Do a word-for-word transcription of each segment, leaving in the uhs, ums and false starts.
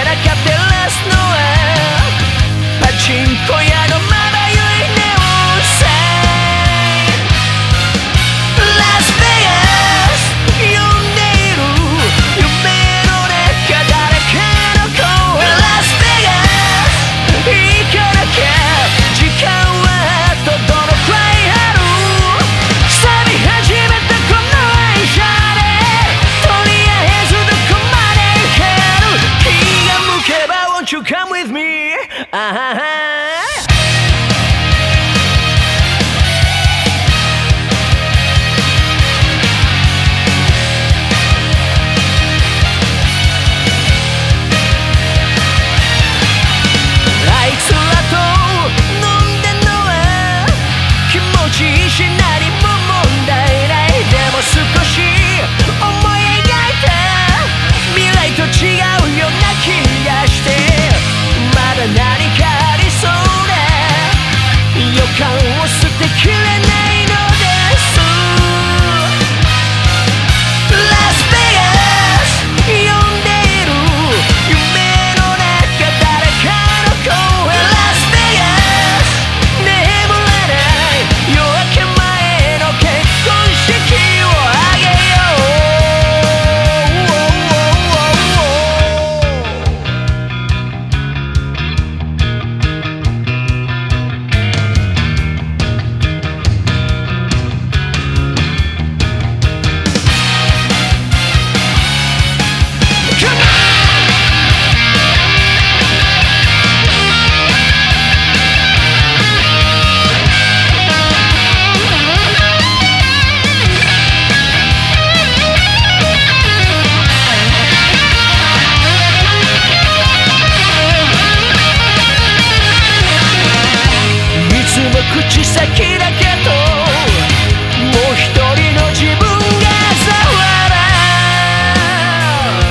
か照らすのはパチンコ屋のまばゆいネオンサイン。ラスベガス呼んでいる夢の中誰かの声。ラスベガス行かなきゃ時間はあとどのくらいある。錆び始めたこの愛車でとりあえずどこまで行ける。気が向けば Won't you come with me。 あははあいつらと飲んでんのは気持ちいいし何も問題ない。でも少し思い描いた未来と違うような気がして、まだ何かありそうな予感を捨てきれないのです。ラスベガス呼んでいる夢の中誰かの声。ラスベガス眠れない夜明け前の結婚式をあげよ口先だけどもう一人の自分がざわらう。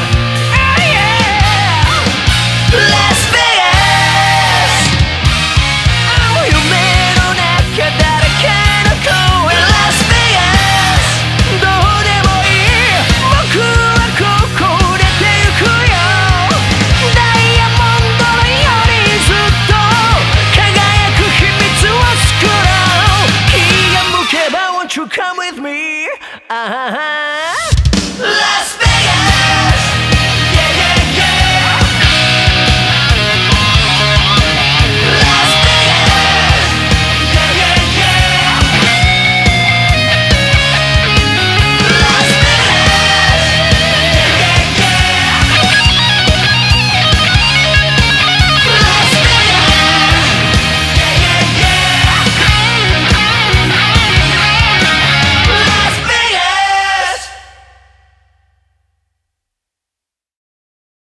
ラスベガス夢の中誰かの声。ラスベガスどうでもいい僕はここ出てゆくよ。ダイヤモンドのようにずっと輝く秘密を作ろう。気が向けば Won't you come with me。 あはは